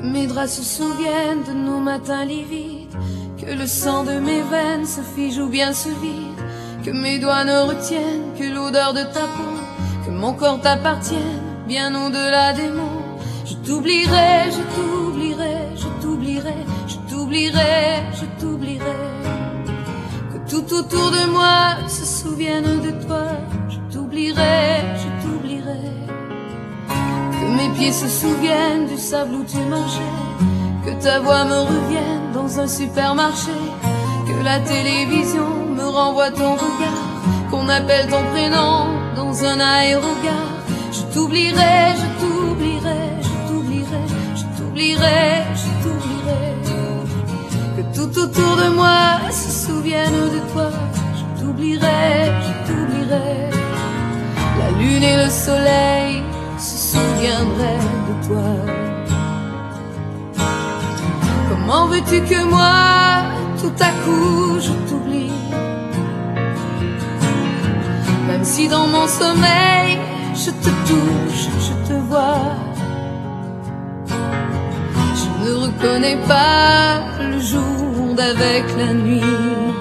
mes draps se souviennent de nos matins livides, que le sang de mes veines se fige ou bien se vide, que mes doigts ne retiennent que l'odeur de ta peau, que mon corps t'appartienne bien au-delà des mots. Je t'oublierai, je t'oublierai, je t'oublierai, je t'oublierai, je t'oublierai. Que tout autour de moi se souvienne de toi. Je t'oublierai, je t'oublierai. Que mes pieds se souviennent du sable où tu marchais, que ta voix me revienne dans un supermarché, que la télévision me renvoie ton regard, qu'on appelle ton prénom dans un aérogare. Je t'oublierai, je t'oublierai, je t'oublierai, je t'oublierai, je t'oublierai. Que tout autour de moi se souvienne de toi. Je t'oublierai, je t'oublierai. La lune et le soleil se souviendraient de toi. Comment veux-tu que moi, tout à coup, je t'oublie? Même si dans mon sommeil, je te touche, je te vois, je ne reconnais pas le jour d'avec la nuit.